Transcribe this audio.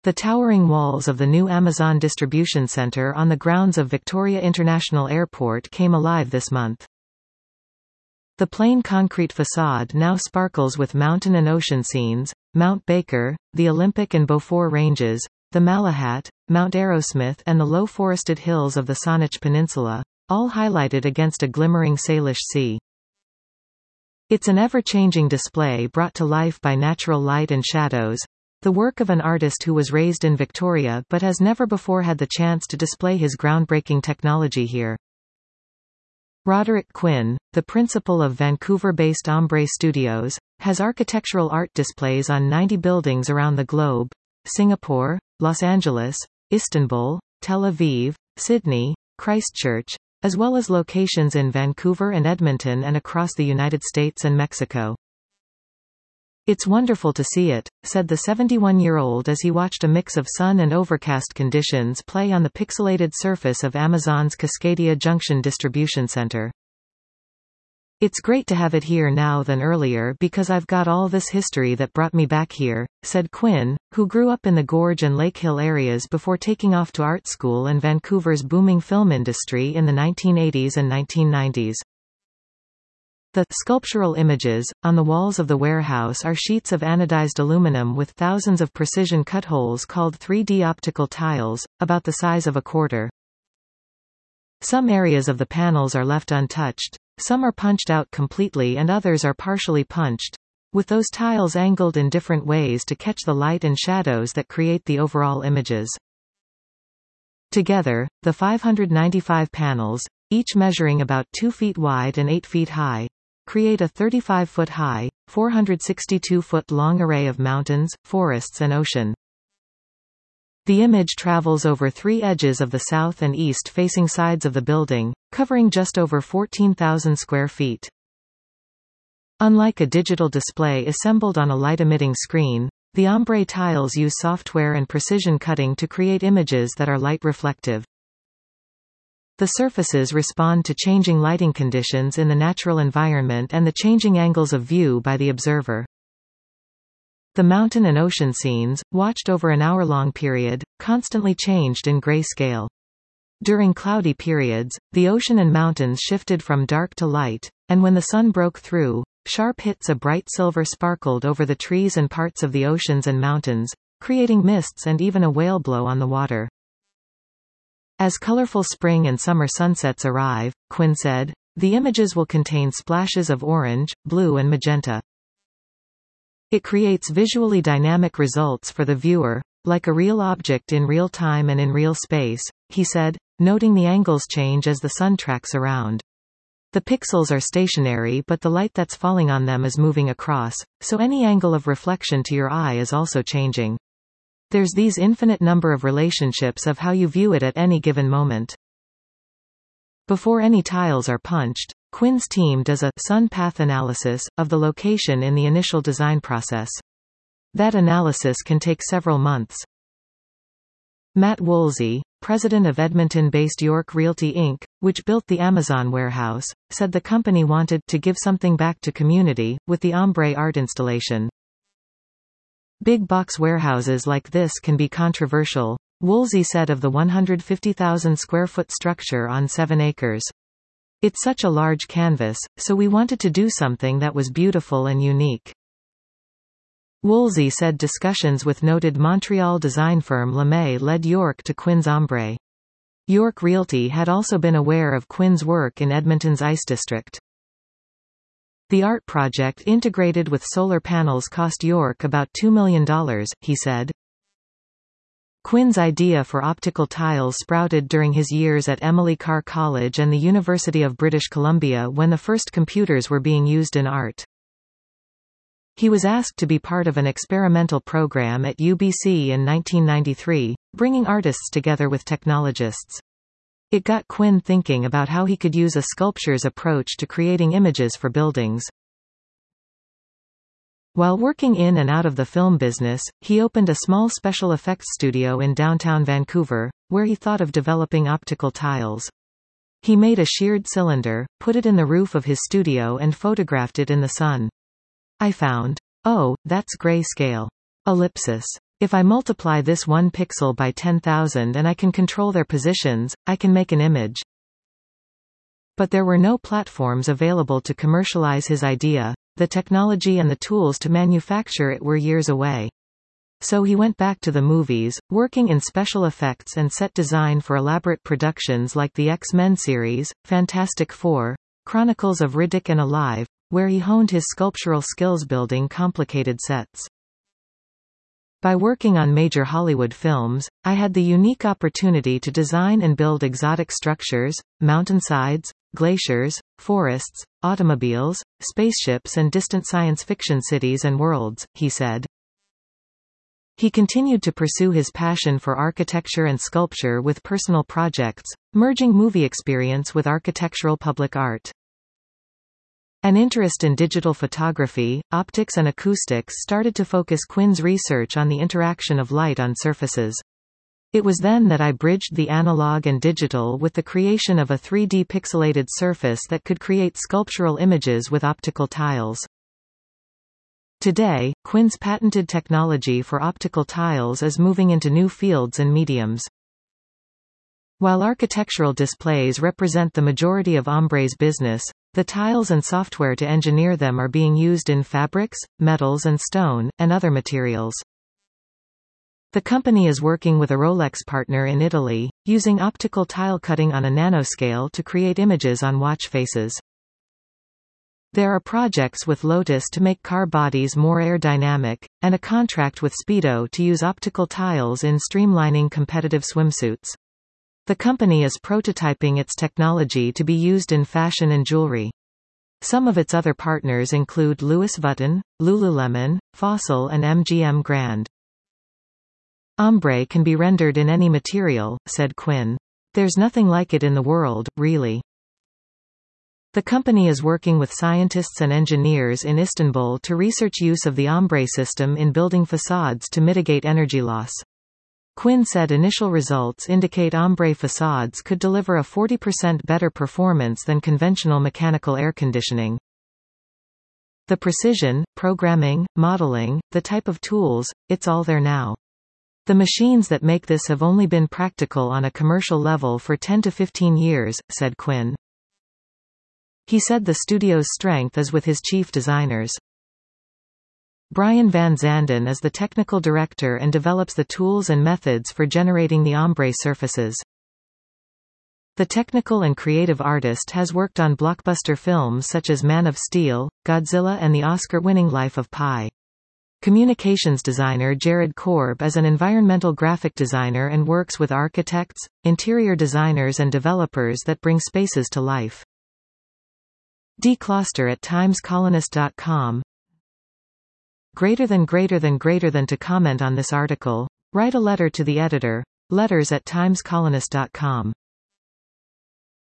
The towering walls of the new Amazon distribution center on the grounds of Victoria International Airport came alive this month. The plain concrete facade now sparkles with mountain and ocean scenes: Mount Baker, the Olympic and Beaufort Ranges, the Malahat, Mount Arrowsmith and the low forested hills of the Saanich Peninsula, all highlighted against a glimmering Salish sea. It's an ever-changing display brought to life by natural light and shadows, the work of an artist who was raised in Victoria but has never before had the chance to display his groundbreaking technology here. Roderick Quinn, the principal of Vancouver-based Ombre Studios, has architectural art displays on 90 buildings around the globe: Singapore, Los Angeles, Istanbul, Tel Aviv, Sydney, Christchurch, as well as locations in Vancouver and Edmonton and across the United States and Mexico. "It's wonderful to see it," said the 71-year-old as he watched a mix of sun and overcast conditions play on the pixelated surface of Amazon's Cascadia Junction distribution center. "It's great to have it here now than earlier because I've got all this history that brought me back here," said Quinn, who grew up in the Gorge and Lake Hill areas before taking off to art school and Vancouver's booming film industry in the 1980s and 1990s. The sculptural images on the walls of the warehouse are sheets of anodized aluminum with thousands of precision cut holes called 3D optical tiles, about the size of a quarter. Some areas of the panels are left untouched, some are punched out completely and others are partially punched, with those tiles angled in different ways to catch the light and shadows that create the overall images. Together, the 595 panels, each measuring about 2 feet wide and 8 feet high, create a 35-foot-high, 462-foot-long array of mountains, forests and ocean. The image travels over 3 edges of the south and east-facing sides of the building, covering just over 14,000 square feet. Unlike a digital display assembled on a light-emitting screen, the Ombre tiles use software and precision cutting to create images that are light-reflective. The surfaces respond to changing lighting conditions in the natural environment and the changing angles of view by the observer. The mountain and ocean scenes, watched over an hour-long period, constantly changed in grayscale. During cloudy periods, the ocean and mountains shifted from dark to light, and when the sun broke through, sharp hits of bright silver sparkled over the trees and parts of the oceans and mountains, creating mists and even a whale blow on the water. As colorful spring and summer sunsets arrive, Quinn said, the images will contain splashes of orange, blue and magenta. It creates visually dynamic results for the viewer, like a real object in real time and in real space, he said, noting the angles change as the sun tracks around. The pixels are stationary but the light that's falling on them is moving across, so any angle of reflection to your eye is also changing. There's these infinite number of relationships of how you view it at any given moment. Before any tiles are punched, Quinn's team does a sun path analysis of the location in the initial design process. That analysis can take several months. Matt Woolsey, president of Edmonton-based York Realty Inc., which built the Amazon warehouse, said the company wanted to give something back to community with the Ombre art installation. Big box warehouses like this can be controversial, Woolsey said of the 150,000 square foot structure on 7 acres. It's such a large canvas, so we wanted to do something that was beautiful and unique. Woolsey said discussions with noted Montreal design firm LeMay led York to Quinn's Ombre. York Realty had also been aware of Quinn's work in Edmonton's Ice District. The art project integrated with solar panels cost York about $2 million, he said. Quinn's idea for optical tiles sprouted during his years at Emily Carr College and the University of British Columbia when the first computers were being used in art. He was asked to be part of an experimental program at UBC in 1993, bringing artists together with technologists. It got Quinn thinking about how he could use a sculpture's approach to creating images for buildings. While working in and out of the film business, he opened a small special effects studio in downtown Vancouver, where he thought of developing optical tiles. He made a sheared cylinder, put it in the roof of his studio and photographed it in the sun. I found, oh, that's grayscale. Ellipsis. If I multiply this one pixel by 10,000 and I can control their positions, I can make an image. But there were no platforms available to commercialize his idea. The technology and the tools to manufacture it were years away. So he went back to the movies, working in special effects and set design for elaborate productions like the X-Men series, Fantastic Four, Chronicles of Riddick and Alive, where he honed his sculptural skills building complicated sets. By working on major Hollywood films, I had the unique opportunity to design and build exotic structures, mountainsides, glaciers, forests, automobiles, spaceships and distant science fiction cities and worlds, he said. He continued to pursue his passion for architecture and sculpture with personal projects, merging movie experience with architectural public art. An interest in digital photography, optics and acoustics started to focus Quinn's research on the interaction of light on surfaces. It was then that I bridged the analog and digital with the creation of a 3D pixelated surface that could create sculptural images with optical tiles. Today, Quinn's patented technology for optical tiles is moving into new fields and mediums. While architectural displays represent the majority of Ombre's business, the tiles and software to engineer them are being used in fabrics, metals and stone, and other materials. The company is working with a Rolex partner in Italy, using optical tile cutting on a nanoscale to create images on watch faces. There are projects with Lotus to make car bodies more aerodynamic, and a contract with Speedo to use optical tiles in streamlining competitive swimsuits. The company is prototyping its technology to be used in fashion and jewelry. Some of its other partners include Louis Vuitton, Lululemon, Fossil and MGM Grand. Ombre can be rendered in any material, said Quinn. There's nothing like it in the world, really. The company is working with scientists and engineers in Istanbul to research use of the Ombre system in building facades to mitigate energy loss. Quinn said initial results indicate Ombre facades could deliver a 40% better performance than conventional mechanical air conditioning. The precision, programming, modeling, the type of tools, it's all there now. The machines that make this have only been practical on a commercial level for 10 to 15 years, said Quinn. He said the studio's strength is with his chief designers. Brian Van Zanden is the technical director and develops the tools and methods for generating the Ombre surfaces. The technical and creative artist has worked on blockbuster films such as Man of Steel, Godzilla and the Oscar-winning Life of Pi. Communications designer Jared Korb is an environmental graphic designer and works with architects, interior designers and developers that bring spaces to life. Decluster at timescolonist.com. Greater than to comment on this article, write a letter to the editor, letters@timescolonist.com.